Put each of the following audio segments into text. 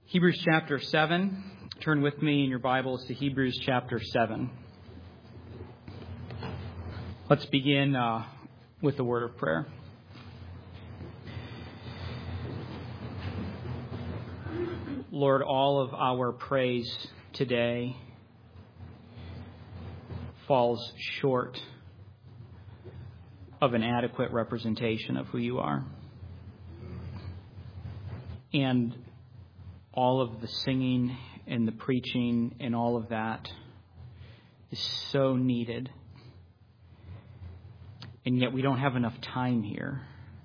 Hebrews chapter 7. Turn with me in your Bibles to Hebrews chapter 7. Let's begin with the word of prayer. Lord, all of our praise today falls short of an adequate representation of who you are. And all of the singing and the preaching and all of that is so needed. And yet we don't have enough time here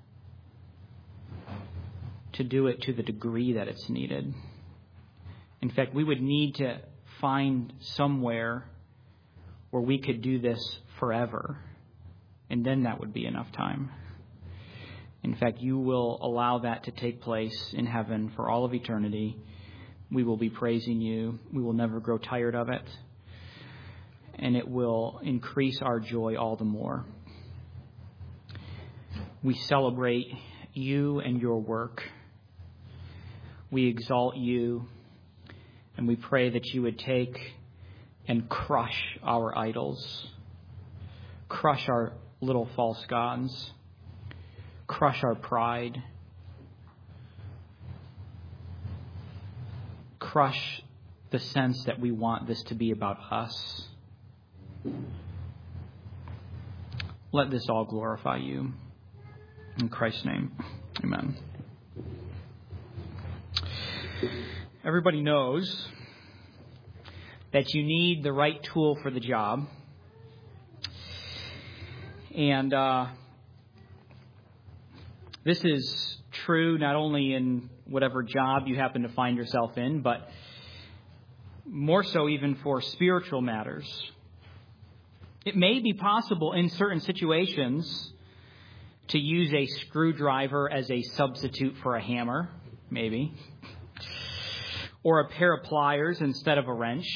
to do it to the degree that it's needed. In fact, we would need to find somewhere where we could do this forever. And then that would be enough time. In fact, you will allow that to take place in heaven for all of eternity. We will be praising you. We will never grow tired of it. And it will increase our joy all the more. We celebrate you and your work. We exalt you. And we pray that you would take and crush our idols. Crush our little false gods. Crush our pride. Crush the sense that we want this to be about us. Let this all glorify you. In Christ's name, amen. Everybody knows that you need the right tool for the job. And this is true not only in whatever job you happen to find yourself in, but more so even for spiritual matters. It may be possible in certain situations to use a screwdriver as a substitute for a hammer, maybe, or a pair of pliers instead of a wrench.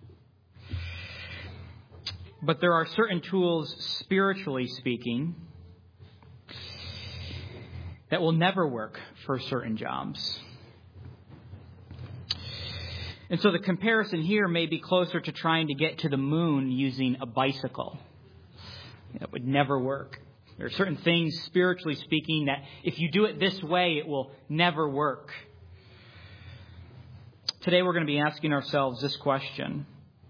But there are certain tools, spiritually speaking, that will never work for certain jobs. And so the comparison here may be closer to trying to get to the moon using a bicycle. That would never work. There are certain things, spiritually speaking, that if you do it this way, it will never work. Today we're going to be asking ourselves this question.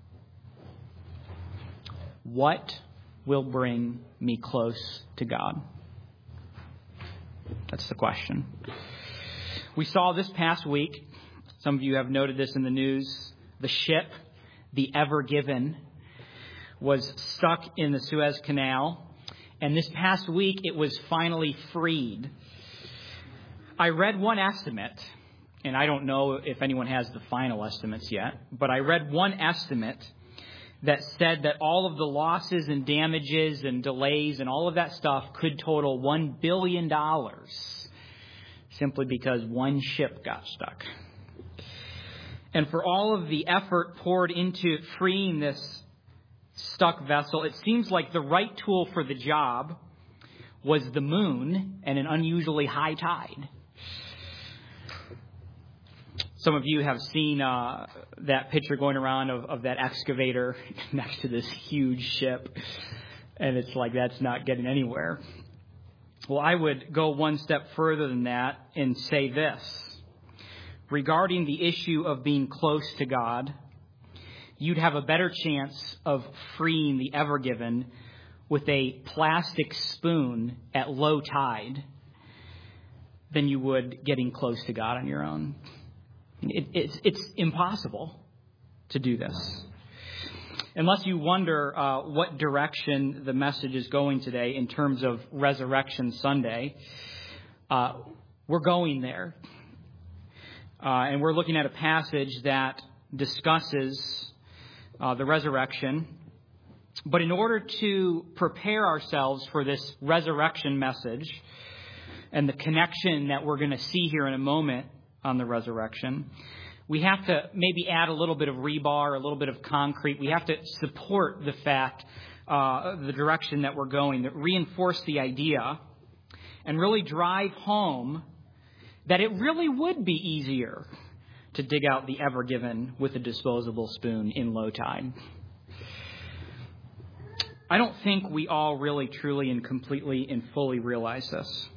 What will bring me close to God? That's the question. We saw this past week, some of you have noted this in the news, the ship, the Ever Given, was stuck in the Suez Canal. And this past week, it was finally freed. I read one estimate, and I don't know if anyone has the final estimates yet, but I read one estimate that said that all of the losses and damages and delays and all of that stuff could total $1 billion simply because one ship got stuck. And for all of the effort poured into freeing this stuck vessel, it seems like the right tool for the job was the moon and an unusually high tide. Some of you have seen that picture going around of that excavator next to this huge ship. And it's like, that's not getting anywhere. Well, I would go one step further than that and say this. Regarding the issue of being close to God, you'd have a better chance of freeing the Ever Given with a plastic spoon at low tide than you would getting close to God on your own. It's impossible to do this. Unless you wonder what direction the message is going today in terms of Resurrection Sunday, we're going there. And we're looking at a passage that discusses the resurrection. But in order to prepare ourselves for this resurrection message and the connection that we're going to see here in a moment on the resurrection, we have to maybe add a little bit of rebar, a little bit of concrete. We have to support the fact, the direction that we're going, that reinforce the idea and really drive home that it really would be easier to dig out the Ever Given with a disposable spoon in low tide. I don't think we all really, truly, and completely and fully realize this.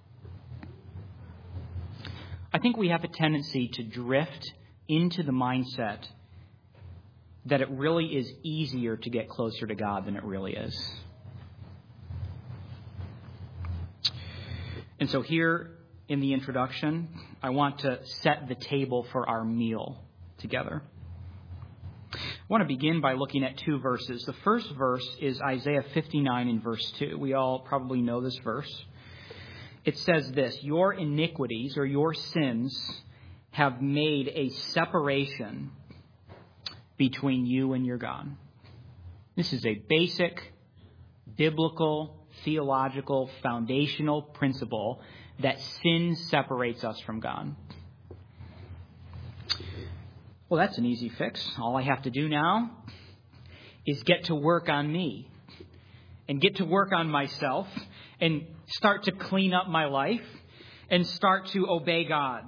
I think we have a tendency to drift into the mindset that it really is easier to get closer to God than it really is. And so here in the introduction, I want to set the table for our meal together. I want to begin by looking at two verses. The first verse is Isaiah 59 in verse 2. We all probably know this verse. It says this: your iniquities or your sins have made a separation between you and your God. This is a basic, biblical, theological, foundational principle that sin separates us from God. Well, that's an easy fix. All I have to do now is get to work on me and get to work on myself and start to clean up my life and start to obey God.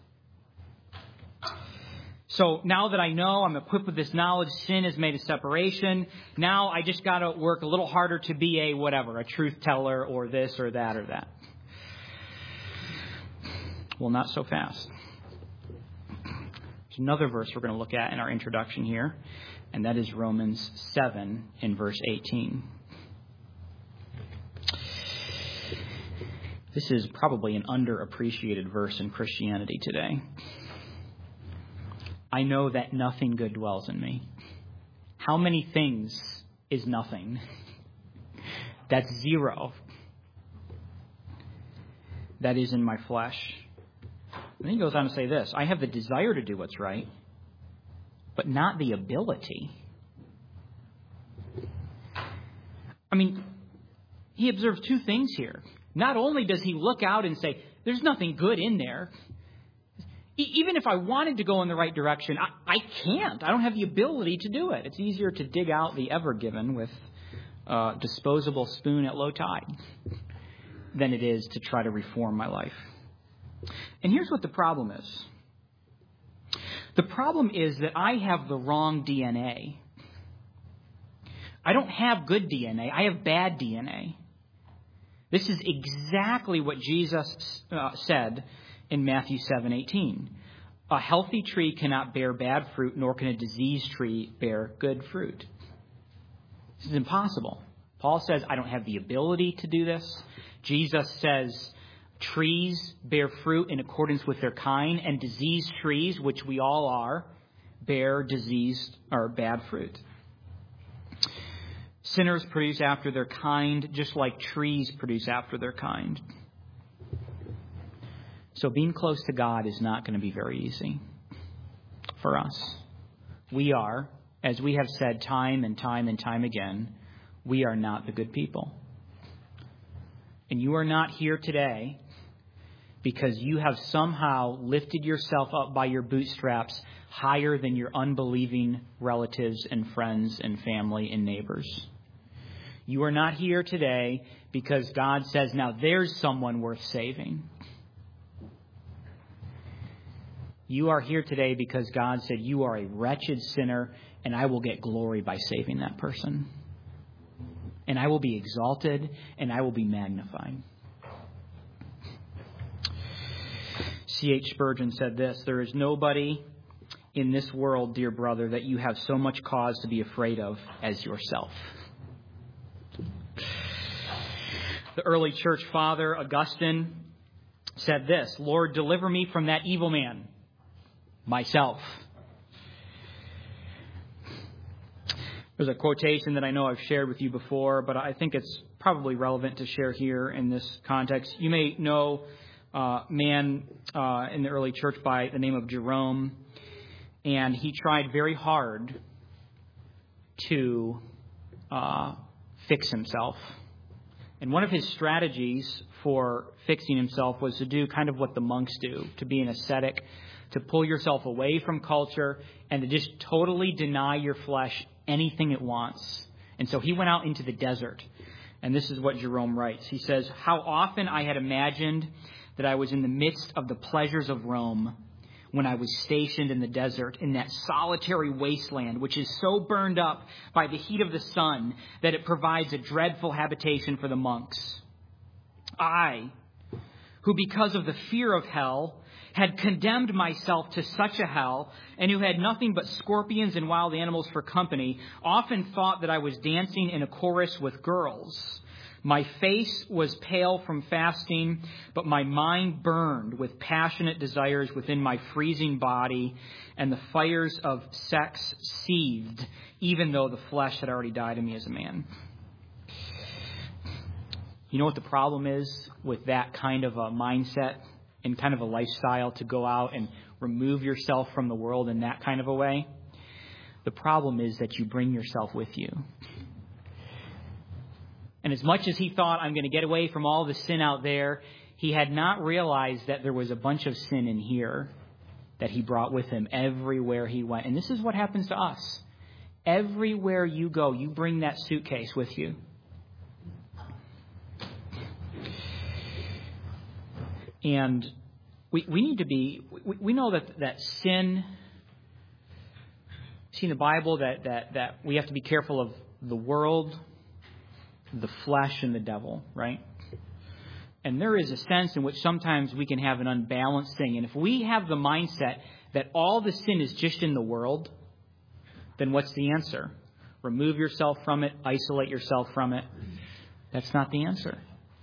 So now that I know, I'm equipped with this knowledge, sin has made a separation. Now I just got to work a little harder to be a truth teller or this or that or that. Well, not so fast. There's another verse we're going to look at in our introduction here, and that is Romans 7 in verse 18. This is probably an underappreciated verse in Christianity today. I know that nothing good dwells in me. How many things is nothing? That's zero. That is in my flesh. And then he goes on to say this: I have the desire to do what's right, but not the ability. I mean, he observes two things here. Not only does he look out and say, there's nothing good in there. Even if I wanted to go in the right direction, I can't. I don't have the ability to do it. It's easier to dig out the Ever Given with a disposable spoon at low tide than it is to try to reform my life. And here's what the problem is. The problem is that I have the wrong DNA. I don't have good DNA. I have bad DNA. This is exactly what Jesus said in Matthew 7:18. A healthy tree cannot bear bad fruit, nor can a diseased tree bear good fruit. This is impossible. Paul says, I don't have the ability to do this. Jesus says, trees bear fruit in accordance with their kind, and diseased trees, which we all are, bear diseased or bad fruit. Sinners produce after their kind, just like trees produce after their kind. So being close to God is not going to be very easy for us. We are, as we have said time and time and time again, we are not the good people. And you are not here today because you have somehow lifted yourself up by your bootstraps higher than your unbelieving relatives and friends and family and neighbors. You are not here today because God says, now there's someone worth saving. You are here today because God said, you are a wretched sinner, and I will get glory by saving that person. And I will be exalted, and I will be magnified. C.H. Spurgeon said this: there is nobody in this world, dear brother, that you have so much cause to be afraid of as yourself. The early church father, Augustine, said this: Lord, deliver me from that evil man, myself. There's a quotation that I know I've shared with you before, but I think it's probably relevant to share here in this context. You may know a man in the early church by the name of Jerome, and he tried very hard to fix himself. And one of his strategies for fixing himself was to do kind of what the monks do, to be an ascetic, to pull yourself away from culture and to just totally deny your flesh anything it wants. And so he went out into the desert. And this is what Jerome writes. He says, how often I had imagined that I was in the midst of the pleasures of Rome, when I was stationed in the desert, in that solitary wasteland, which is so burned up by the heat of the sun that it provides a dreadful habitation for the monks. I, who because of the fear of hell had condemned myself to such a hell, and who had nothing but scorpions and wild animals for company, often thought that I was dancing in a chorus with girls. My face was pale from fasting, but my mind burned with passionate desires within my freezing body, and the fires of sex seethed, even though the flesh had already died in me as a man. You know what the problem is with that kind of a mindset and kind of a lifestyle, to go out and remove yourself from the world in that kind of a way? The problem is that you bring yourself with you. And as much as he thought, I'm going to get away from all the sin out there, he had not realized that there was a bunch of sin in here that he brought with him everywhere he went. And this is what happens to us. Everywhere you go, you bring that suitcase with you. And we need to be, we know that sin, see in the Bible that we have to be careful of the world, the flesh, and the devil, right? And there is a sense in which sometimes we can have an unbalanced thing. And if we have the mindset that all the sin is just in the world, then what's the answer? Remove yourself from it, isolate yourself from it. That's not the answer.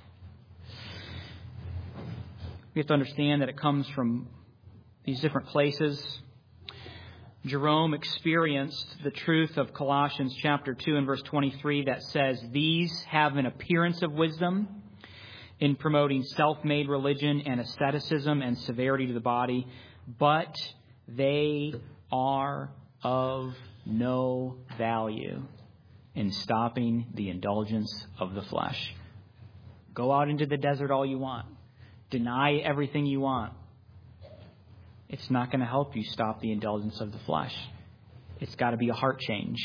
We have to understand that it comes from these different places. Jerome experienced the truth of Colossians chapter 2 and verse 23 that says, "These have an appearance of wisdom in promoting self-made religion and asceticism and severity to the body, but they are of no value in stopping the indulgence of the flesh." Go out into the desert all you want. Deny everything you want. It's not going to help you stop the indulgence of the flesh. It's got to be a heart change.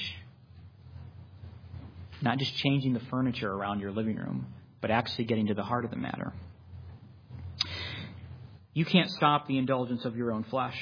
Not just changing the furniture around your living room, but actually getting to the heart of the matter. You can't stop the indulgence of your own flesh.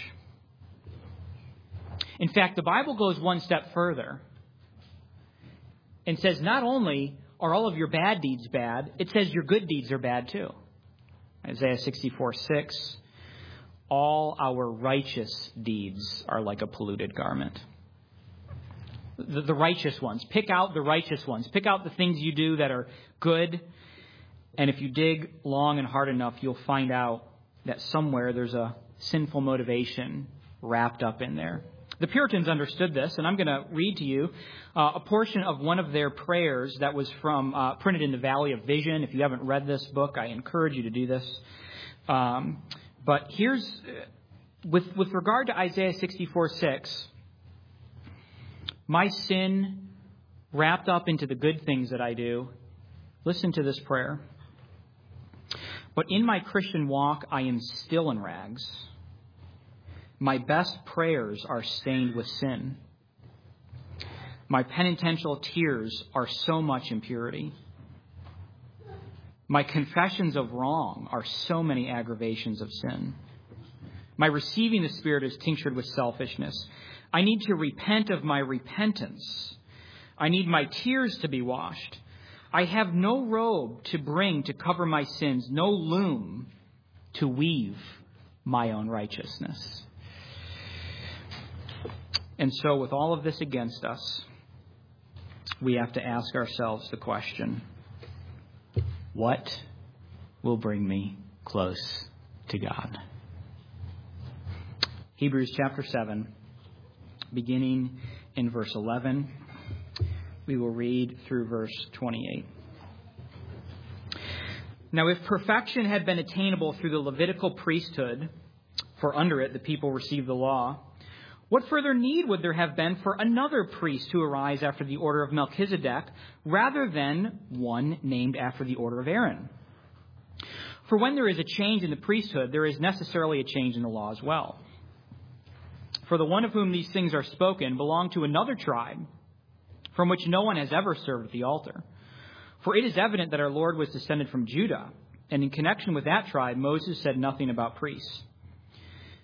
In fact, the Bible goes one step further and says not only are all of your bad deeds bad, it says your good deeds are bad too. Isaiah 64:6, all our righteous deeds are like a polluted garment. The righteous ones. Pick out the righteous ones. Pick out the things you do that are good. And if you dig long and hard enough, you'll find out that somewhere there's a sinful motivation wrapped up in there. The Puritans understood this, and I'm going to read to you a portion of one of their prayers that was from printed in the Valley of Vision. If you haven't read this book, I encourage you to do this. But here's, with regard to Isaiah 64:6, my sin wrapped up into the good things that I do. Listen to this prayer. But in my Christian walk, I am still in rags. My best prayers are stained with sin. My penitential tears are so much impurity. My confessions of wrong are so many aggravations of sin. My receiving the Spirit is tinctured with selfishness. I need to repent of my repentance. I need my tears to be washed. I have no robe to bring to cover my sins, no loom to weave my own righteousness. And so with all of this against us, we have to ask ourselves the question, what will bring me close to God? Hebrews chapter 7, beginning in verse 11, we will read through verse 28. Now, if perfection had been attainable through the Levitical priesthood, for under it the people received the law, what further need would there have been for another priest to arise after the order of Melchizedek, rather than one named after the order of Aaron? For when there is a change in the priesthood, there is necessarily a change in the law as well. For the one of whom these things are spoken belonged to another tribe, from which no one has ever served at the altar. For it is evident that our Lord was descended from Judah, and in connection with that tribe, Moses said nothing about priests.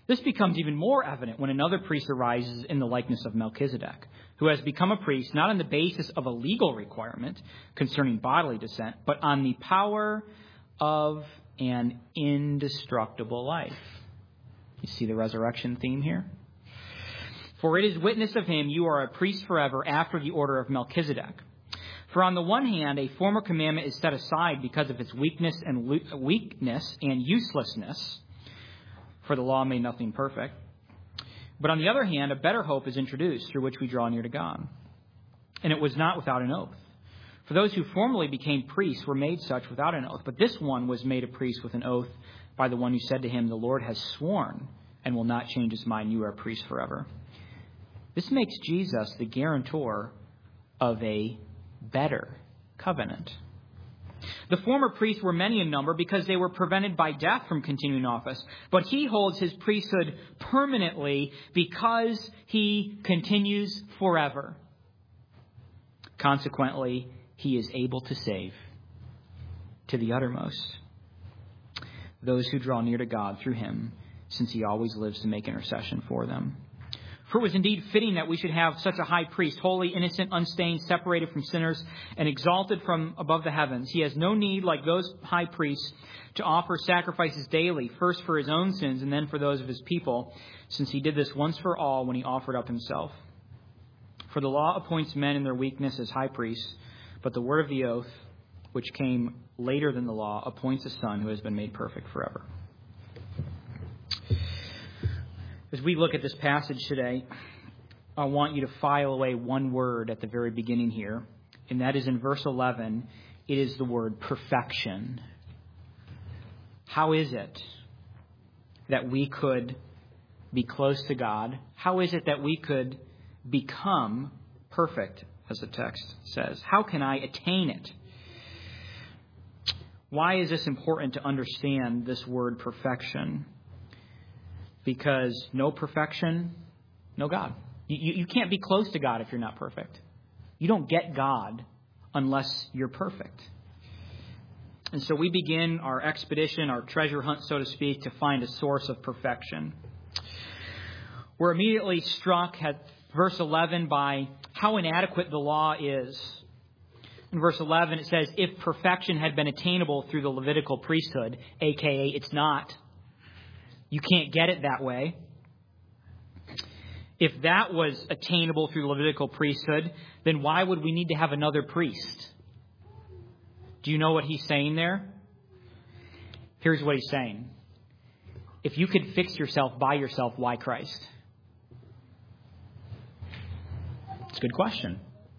This becomes even more evident when another priest arises in the likeness of Melchizedek, who has become a priest not on the basis of a legal requirement concerning bodily descent, but on the power of an indestructible life. You see the resurrection theme here? For it is witness of him, you are a priest forever after the order of Melchizedek. For on the one hand, a former commandment is set aside because of its weakness and uselessness, for the law made nothing perfect. But on the other hand, a better hope is introduced through which we draw near to God. And it was not without an oath. For those who formerly became priests were made such without an oath. But this one was made a priest with an oath by the one who said to him, the Lord has sworn and will not change his mind. You are a priest forever. This makes Jesus the guarantor of a better covenant. The former priests were many in number because they were prevented by death from continuing office. But he holds his priesthood permanently because he continues forever. Consequently, he is able to save to the uttermost those who draw near to God through him, since he always lives to make intercession for them. For it was indeed fitting that we should have such a high priest, holy, innocent, unstained, separated from sinners, and exalted from above the heavens. He has no need, like those high priests, to offer sacrifices daily, first for his own sins and then for those of his people, since he did this once for all when he offered up himself. For the law appoints men in their weakness as high priests, but the word of the oath, which came later than the law, appoints a son who has been made perfect forever. As we look at this passage today, I want you to file away one word at the very beginning here, and that is in verse 11. It is the word perfection. How is it that we could be close to God? How is it that we could become perfect, as the text says? How can I attain it? Why is this important to understand this word perfection? Because no perfection, no God. You can't be close to God if you're not perfect. You don't get God unless you're perfect. And so we begin our expedition, our treasure hunt, so to speak, to find a source of perfection. We're immediately struck at verse 11 by how inadequate the law is. In verse 11, it says, if perfection had been attainable through the Levitical priesthood, a.k.a. it's not. You can't get it that way. If that was attainable through the Levitical priesthood, then why would we need to have another priest? Do you know what he's saying there? Here's what he's saying. If you could fix yourself by yourself, why Christ? It's a good question.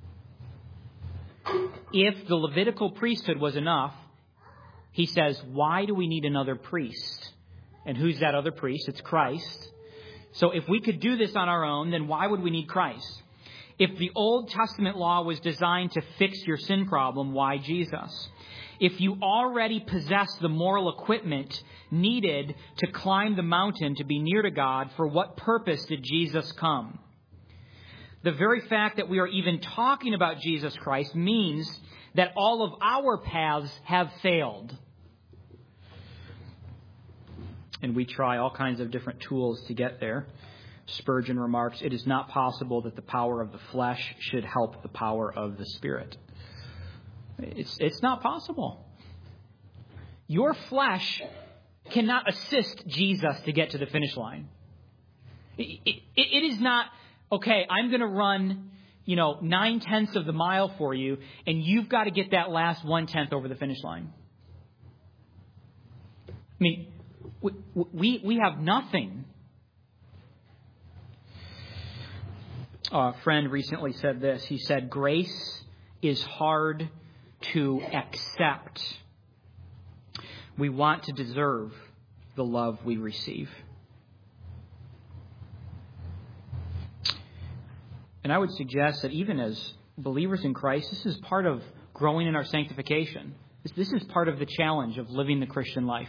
If the Levitical priesthood was enough, he says, why do we need another priest? And who's that other priest? It's Christ. So if we could do this on our own, then why would we need Christ? If the Old Testament law was designed to fix your sin problem, why Jesus? If you already possess the moral equipment needed to climb the mountain to be near to God, for what purpose did Jesus come? The very fact that we are even talking about Jesus Christ means that all of our paths have failed. And we try all kinds of different tools to get there. Spurgeon remarks, it is not possible that the power of the flesh should help the power of the Spirit. It's not possible. Your flesh cannot assist Jesus to get to the finish line. It is not, okay, I'm going to run, 9/10 of the mile for you, and you've got to get that last 1/10 over the finish line. I mean, we have nothing. A friend recently said this. He said, grace is hard to accept. We want to deserve the love we receive. And I would suggest that even as believers in Christ, this is part of growing in our sanctification. This is part of the challenge of living the Christian life.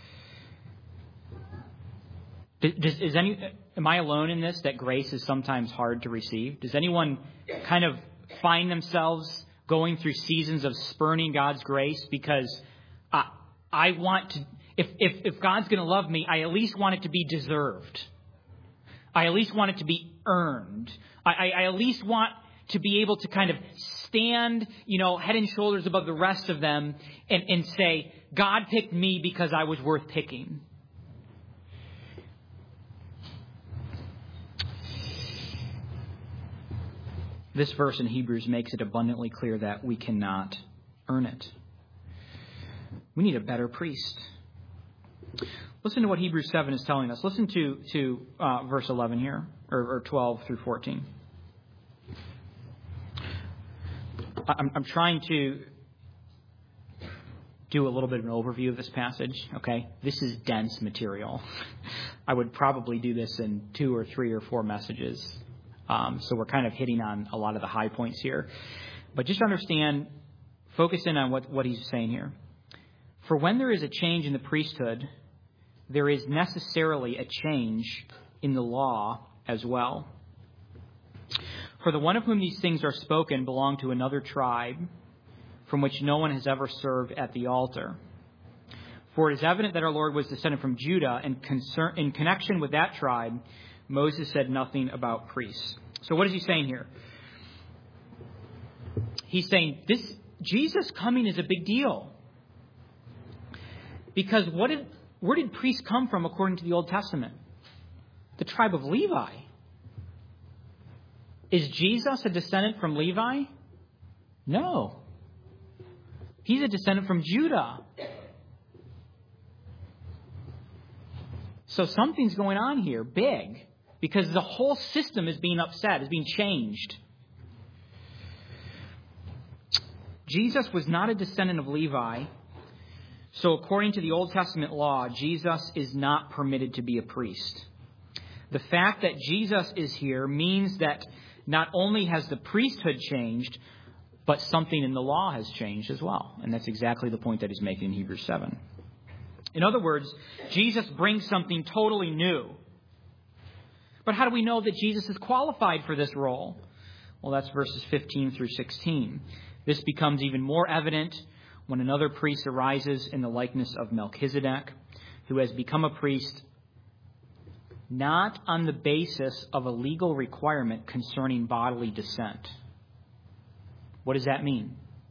Am I alone in this, that grace is sometimes hard to receive? Does anyone kind of find themselves going through seasons of spurning God's grace because I want to, If God's going to love me, I at least want it to be deserved. I at least want it to be earned. I at least want to be able to kind of stand, head and shoulders above the rest of them and say, God picked me because I was worth picking. This verse in Hebrews makes it abundantly clear that we cannot earn it. We need a better priest. Listen to what Hebrews 7 is telling us. Listen to verse 11 here, or 12 through 14. I'm trying to do a little bit of an overview of this passage, okay? This is dense material. I would probably do this in 2 or 3 or 4 messages. So we're kind of hitting on a lot of the high points here. But just understand, focus in on what he's saying here. For when there is a change in the priesthood, there is necessarily a change in the law as well. For the one of whom these things are spoken belonged to another tribe, from which no one has ever served at the altar. For it is evident that our Lord was descended from Judah, and in connection with that tribe, Moses said nothing about priests. So what is he saying here? He's saying Jesus coming is a big deal. Because where did priests come from according to the Old Testament? The tribe of Levi. Is Jesus a descendant from Levi? No. He's a descendant from Judah. So something's going on here, big, because the whole system is being upset, is being changed. Jesus was not a descendant of Levi. So according to the Old Testament law, Jesus is not permitted to be a priest. The fact that Jesus is here means that not only has the priesthood changed, but something in the law has changed as well. And that's exactly the point that he's making in Hebrews 7. In other words, Jesus brings something totally new. But how do we know that Jesus is qualified for this role? Well, that's verses 15 through 16. This becomes even more evident when another priest arises in the likeness of Melchizedek, who has become a priest not on the basis of a legal requirement concerning bodily descent. What does that mean?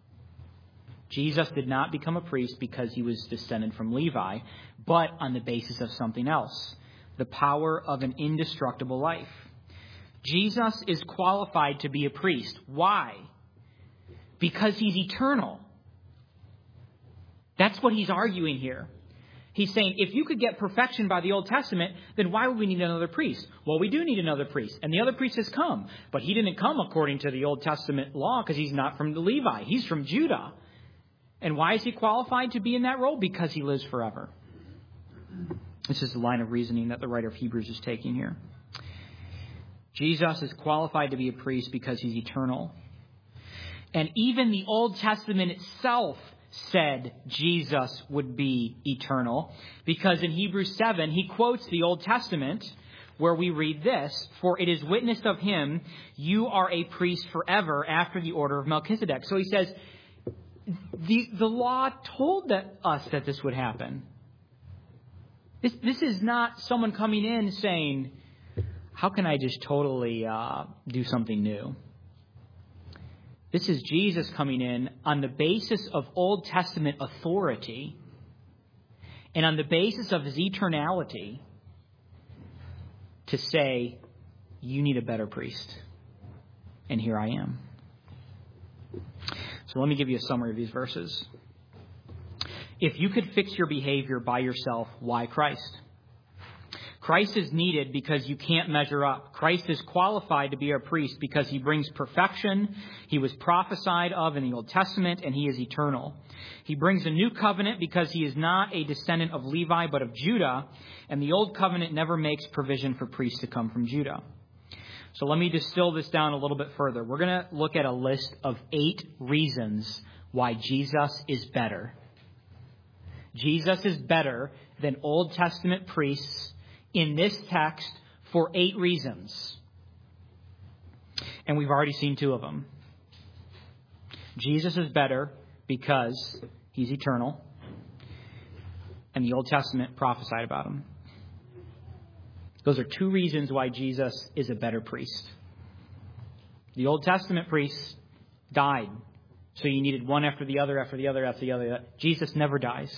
Jesus did not become a priest because he was descended from Levi, but on the basis of something else, the power of an indestructible life. Jesus is qualified to be a priest. Why? Because he's eternal. That's what he's arguing here. He's saying, if you could get perfection by the Old Testament, then why would we need another priest? Well, we do need another priest. And the other priest has come. But he didn't come according to the Old Testament law because he's not from the Levi. He's from Judah. And why is he qualified to be in that role? Because he lives forever. This is the line of reasoning that the writer of Hebrews is taking here. Jesus is qualified to be a priest because he's eternal. And even the Old Testament itself said Jesus would be eternal, because in Hebrews 7, he quotes the Old Testament where we read this, "For it is witnessed of him, you are a priest forever after the order of Melchizedek." So he says, the law told us that this would happen. This is not someone coming in saying, how can I just totally do something new? This is Jesus coming in on the basis of Old Testament authority and on the basis of his eternality to say, you need a better priest. And here I am. So let me give you a summary of these verses. If you could fix your behavior by yourself, why Christ? Christ is needed because you can't measure up. Christ is qualified to be our priest because he brings perfection. He was prophesied of in the Old Testament, and he is eternal. He brings a new covenant because he is not a descendant of Levi, but of Judah. And the old covenant never makes provision for priests to come from Judah. So let me distill this down a little bit further. We're going to look at a list of 8 reasons why Jesus is better. Jesus is better than Old Testament priests in this text for 8 reasons. And we've already seen 2 of them. Jesus is better because he's eternal. and the Old Testament prophesied about him. Those are two reasons why Jesus is a better priest. The Old Testament priests died, so you needed one after the other, after the other, after the other. Jesus never dies.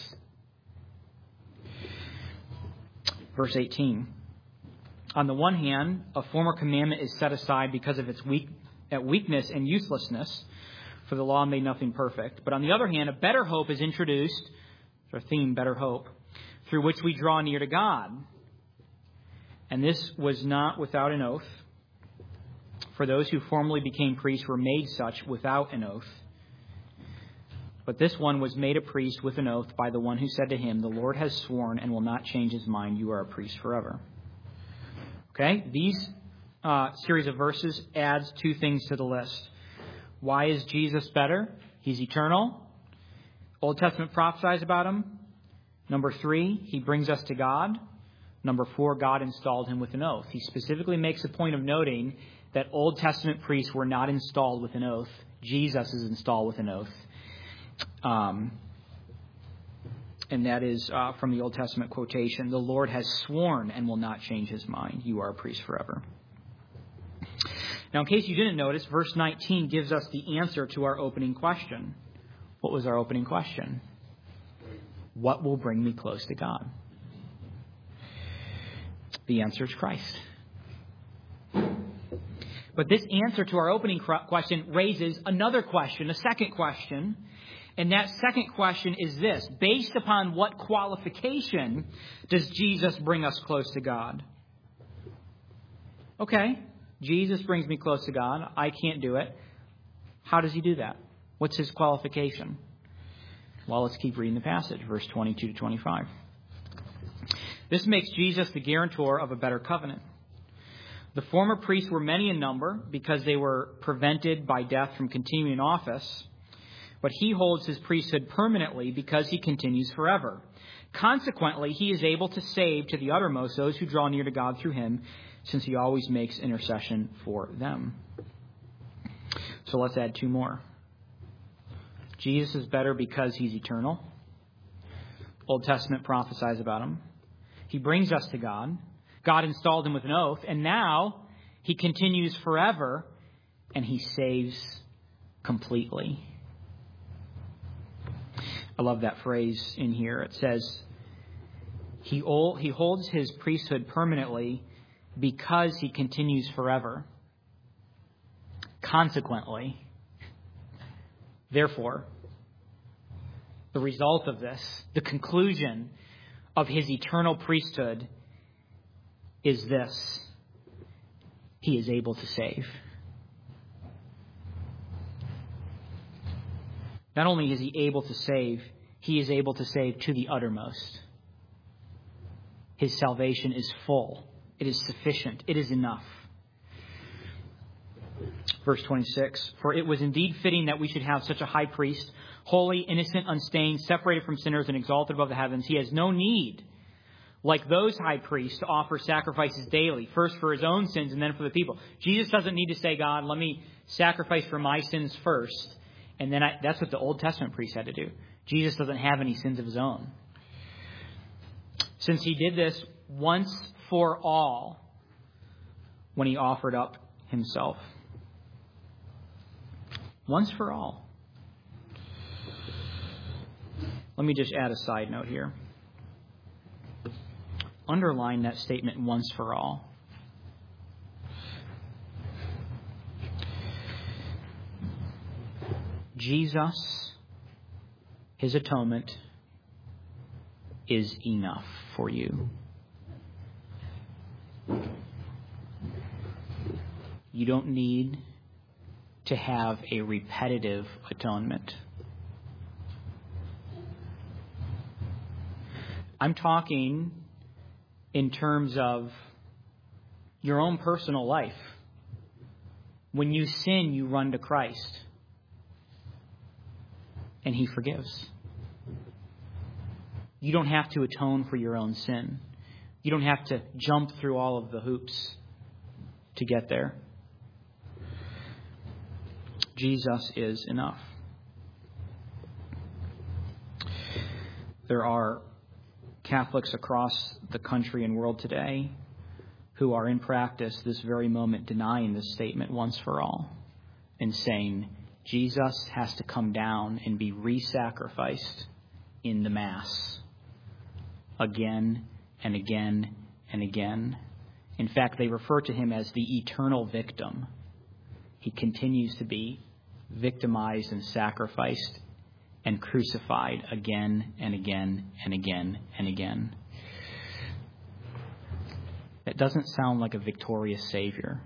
Verse 18. On the one hand, a former commandment is set aside because of its weakness and uselessness, for the law made nothing perfect. But on the other hand, a better hope is introduced, our theme, better hope, through which we draw near to God. And this was not without an oath, for those who formerly became priests were made such without an oath. But this one was made a priest with an oath by the one who said to him, "The Lord has sworn and will not change his mind. You are a priest forever." Okay, these series of verses adds two things to the list. Why is Jesus better? He's eternal. Old Testament prophesies about him. Number 3, he brings us to God. Number 4, God installed him with an oath. He specifically makes a point of noting that Old Testament priests were not installed with an oath. Jesus is installed with an oath. And that is from the Old Testament quotation, "The Lord has sworn and will not change his mind. You are a priest forever." Now, in case you didn't notice, verse 19 gives us the answer to our opening question. What was our opening question? What will bring me close to God? The answer is Christ. But this answer to our opening question raises another question, a second question. And that second question is this: based upon what qualification does Jesus bring us close to God? Okay, Jesus brings me close to God. I can't do it. How does he do that? What's his qualification? Well, let's keep reading the passage, verse 22 to 25. This makes Jesus the guarantor of a better covenant. The former priests were many in number because they were prevented by death from continuing in office. But he holds his priesthood permanently because he continues forever. Consequently, he is able to save to the uttermost those who draw near to God through him, since he always makes intercession for them. So let's add 2 more. Jesus is better because he's eternal. Old Testament prophesies about him. He brings us to God. God installed him with an oath. And now he continues forever, and he saves completely. I love that phrase in here. It says, he holds his priesthood permanently because he continues forever. Consequently, therefore, the result of this, the conclusion of his eternal priesthood is this: he is able to save. Not only is he able to save, he is able to save to the uttermost. His salvation is full. It is sufficient. It is enough. Verse 26, "For it was indeed fitting that we should have such a high priest, holy, innocent, unstained, separated from sinners, and exalted above the heavens. He has no need, like those high priests, to offer sacrifices daily, first for his own sins and then for the people." Jesus doesn't need to say, "God, let me sacrifice for my sins first. And then that's what the Old Testament priests had to do." Jesus doesn't have any sins of his own. Since he did this once for all when he offered up himself. Once for all. Let me just add a side note here. Underline that statement, once for all. Jesus, his atonement, is enough for you. You don't need to have a repetitive atonement. I'm talking in terms of your own personal life. When you sin, you run to Christ. And he forgives. You don't have to atone for your own sin. You don't have to jump through all of the hoops to get there. Jesus is enough. There are Catholics across the country and world today who are in practice this very moment denying this statement once for all and saying Jesus has to come down and be re-sacrificed in the Mass again and again and again. In fact, they refer to him as the eternal victim. He continues to be victimized and sacrificed and crucified again and again and again and again. That doesn't sound like a victorious Savior.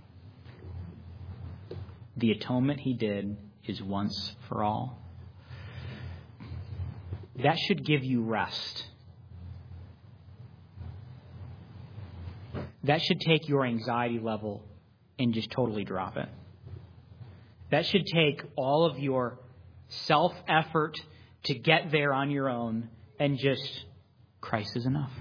The atonement he did is once for all. That should give you rest. That should take your anxiety level and just totally drop it. That should take all of your self-effort to get there on your own and just, Christ is enough.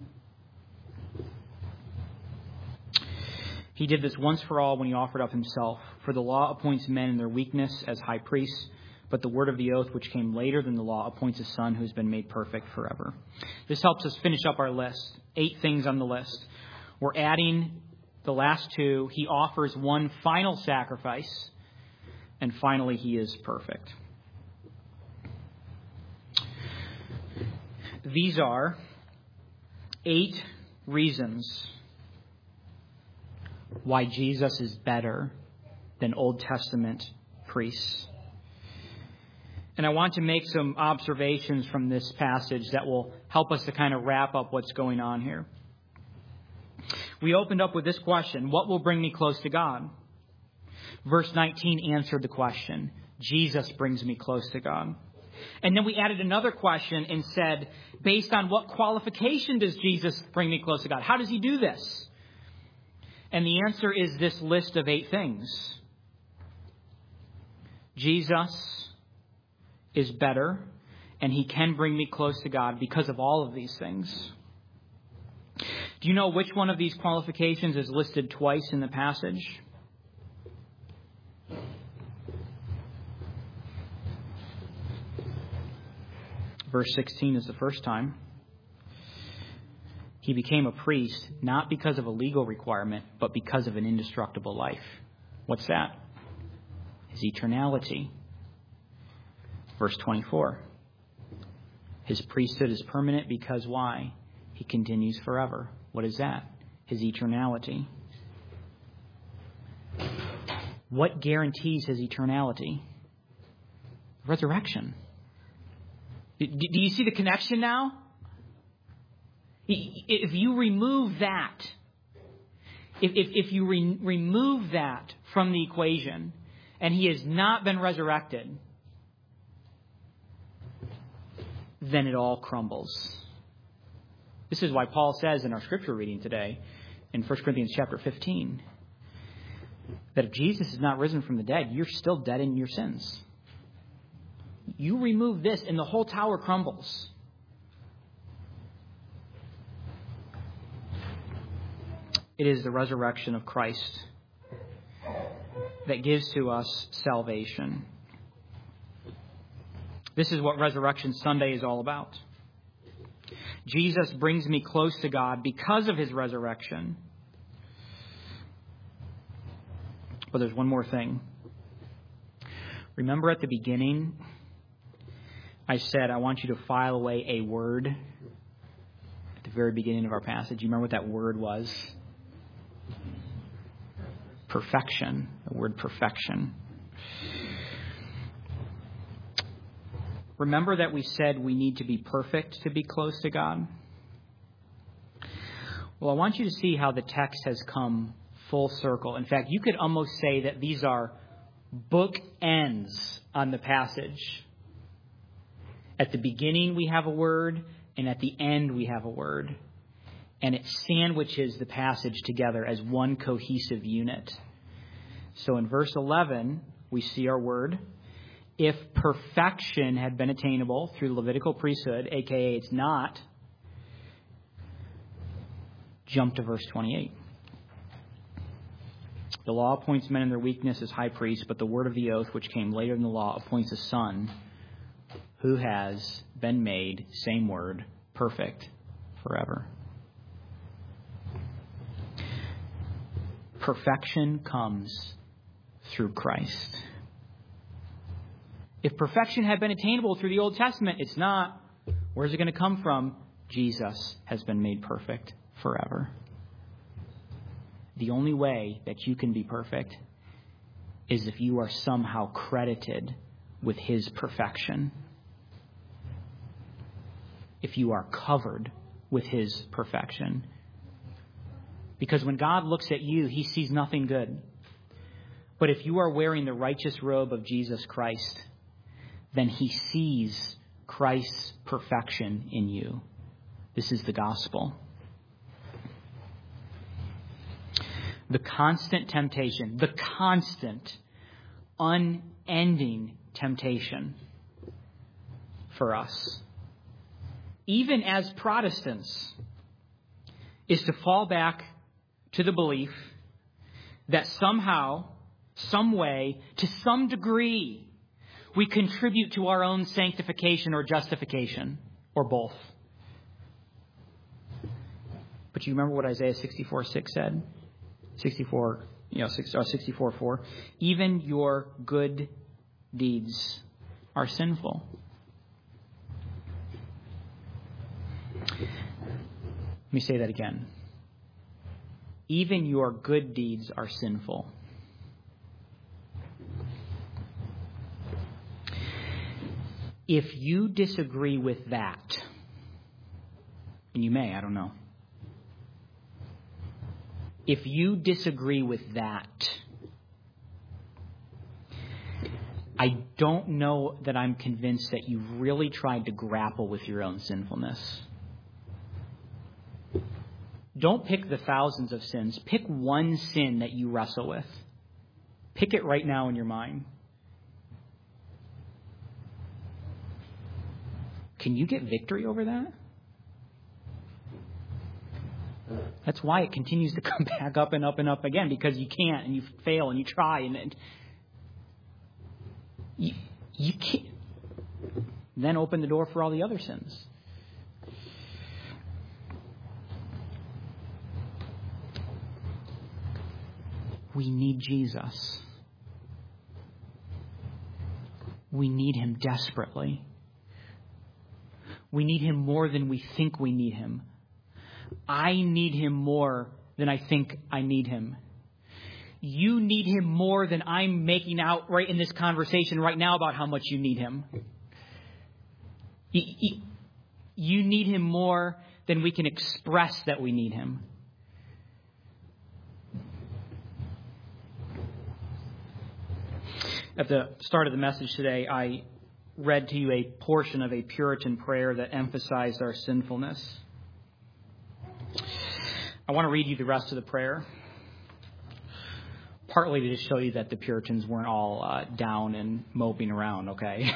He did this once for all when he offered up himself. For the law appoints men in their weakness as high priests, but the word of the oath, which came later than the law, appoints a son who has been made perfect forever. This helps us finish up our list. 8 things on the list. We're adding the last 2. He offers one final sacrifice. And finally, he is perfect. These are 8 reasons why Jesus is better than Old Testament priests. And I want to make some observations from this passage that will help us to kind of wrap up what's going on here. We opened up with this question: what will bring me close to God? Verse 19 answered the question. Jesus brings me close to God. And then we added another question and said, based on what qualification does Jesus bring me close to God? How does he do this? And the answer is this list of 8 things. Jesus is better, and he can bring me close to God because of all of these things. Do you know which one of these qualifications is listed twice in the passage? Verse 16 is the first time. He became a priest not because of a legal requirement, but because of an indestructible life. What's that? His eternality. Verse 24. His priesthood is permanent because why? He continues forever. What is that? His eternality. What guarantees his eternality? Resurrection. Do you see the connection now? If you remove that, if you remove that from the equation, and he has not been resurrected, then it all crumbles. This is why Paul says in our scripture reading today, in 1 Corinthians chapter 15, that if Jesus is not risen from the dead, you're still dead in your sins. You remove this and the whole tower crumbles. It is the resurrection of Christ that gives to us salvation. This is what Resurrection Sunday is all about. Jesus brings me close to God because of his resurrection. But there's one more thing. Remember at the beginning, I said I want you to file away a word at the very beginning of our passage. You remember what that word was? Perfection. The word perfection. Remember that we said we need to be perfect to be close to God? Well, I want you to see how the text has come full circle. In fact, you could almost say that these are bookends on the passage. At the beginning, we have a word, and at the end, we have a word. And it sandwiches the passage together as one cohesive unit. So in verse 11, we see our word. If perfection had been attainable through the Levitical priesthood, aka it's not, jump to verse 28. The law appoints men in their weakness as high priests, but the word of the oath, which came later than the law, appoints a son who has been made, same word, perfect forever. Perfection comes through Christ. If perfection had been attainable through the Old Testament, it's not. Where's it going to come from? Jesus has been made perfect forever. The only way that you can be perfect is if you are somehow credited with His perfection. If you are covered with His perfection. Because when God looks at you, He sees nothing good. But if you are wearing the righteous robe of Jesus Christ, then He sees Christ's perfection in you. This is the gospel. The constant temptation, the constant, unending temptation for us, even as Protestants, is to fall back to the belief that somehow, some way, to some degree, we contribute to our own sanctification or justification, or both. But you remember what Isaiah 64:6 said? 64:4. Even your good deeds are sinful. Let me say that again. Even your good deeds are sinful. If you disagree with that, and you may, I don't know. If you disagree with that, I don't know that I'm convinced that you've really tried to grapple with your own sinfulness. Don't pick the thousands of sins. Pick one sin that you wrestle with. Pick it right now in your mind. Can you get victory over that? That's why it continues to come back up and up and up again, because you can't, and you fail, and you try, and you can't. Then open the door for all the other sins. We need Jesus. We need Him desperately. We need Him more than we think we need Him. I need Him more than I think I need Him. You need Him more than I'm making out right in this conversation right now about how much you need Him. You need Him more than we can express that we need Him. At the start of the message today, I read to you a portion of a Puritan prayer that emphasized our sinfulness. I want to read you the rest of the prayer, partly to just show you that the Puritans weren't all down and moping around, okay?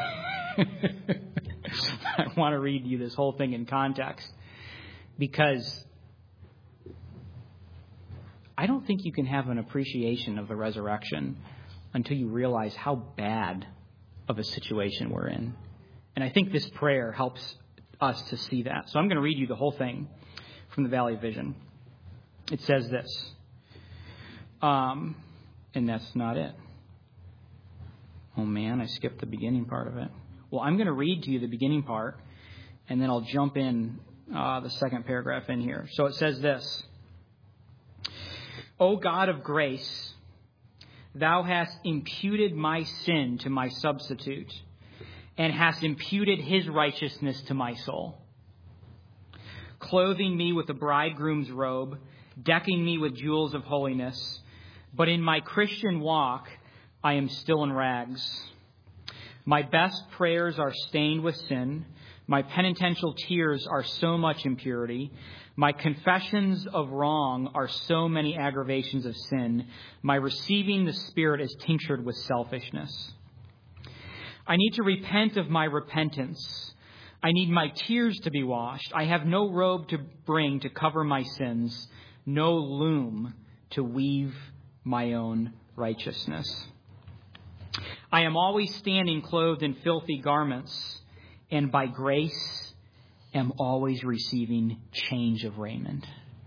I want to read you this whole thing in context, because I don't think you can have an appreciation of the resurrection until you realize how bad of a situation we're in. And I think this prayer helps us to see that. So I'm going to read you the whole thing from the Valley of Vision. It says this. And that's not it. Oh man, I skipped the beginning part of it. Well, I'm going to read to you the beginning part, and then I'll jump in the second paragraph in here. So it says this. O God of grace, Thou hast imputed my sin to my substitute, and hast imputed His righteousness to my soul, clothing me with a bridegroom's robe, decking me with jewels of holiness. But in my Christian walk, I am still in rags. My best prayers are stained with sin. My penitential tears are so much impurity. My confessions of wrong are so many aggravations of sin. My receiving the Spirit is tinctured with selfishness. I need to repent of my repentance. I need my tears to be washed. I have no robe to bring to cover my sins, no loom to weave my own righteousness. I am always standing clothed in filthy garments, and by grace am always receiving change of raiment.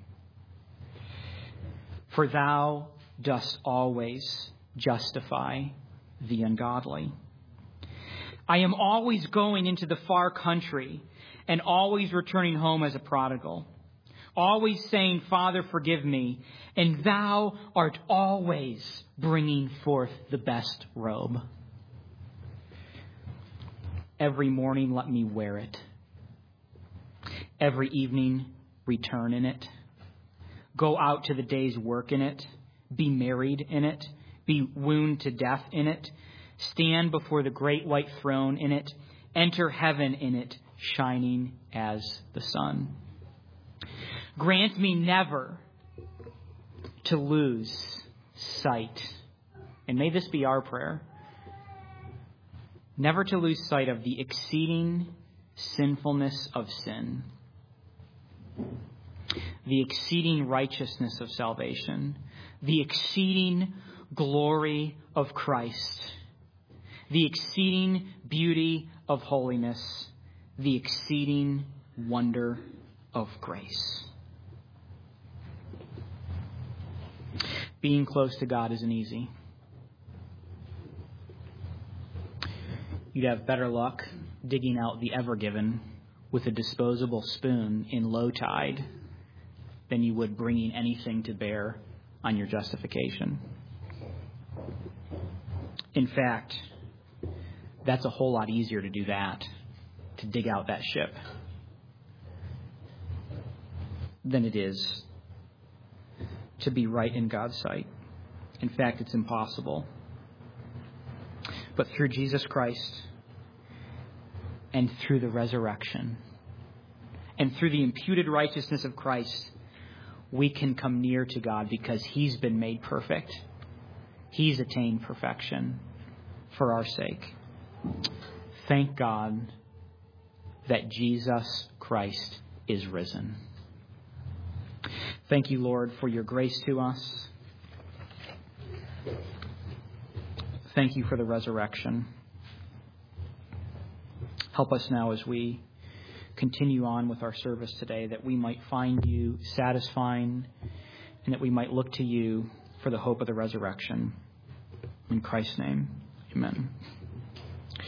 For thou dost always justify the ungodly. I am always going into the far country and always returning home as a prodigal. Always saying, Father, forgive me. And thou art always bringing forth the best robe. Every morning, let me wear it. Every evening, return in it. Go out to the day's work in it. Be married in it. Be wounded to death in it. Stand before the great white throne in it. Enter heaven in it, shining as the sun. Grant me never to lose sight. And may this be our prayer. Never to lose sight of the exceeding sinfulness of sin. The exceeding righteousness of salvation. The exceeding glory of Christ. The exceeding beauty of holiness. The exceeding wonder of grace. Being close to God isn't easy. You'd have better luck digging out the Ever Given with a disposable spoon in low tide than you would bringing anything to bear on your justification. In fact, that's a whole lot easier to do that, to dig out that ship, than it is to be right in God's sight. In fact, it's impossible. But through Jesus Christ and through the resurrection and through the imputed righteousness of Christ, we can come near to God because He's been made perfect. He's attained perfection for our sake. Thank God that Jesus Christ is risen. Thank you, Lord, for your grace to us. Thank you for the resurrection. Help us now as we continue on with our service today, that we might find you satisfying and that we might look to you for the hope of the resurrection. In Christ's name, amen.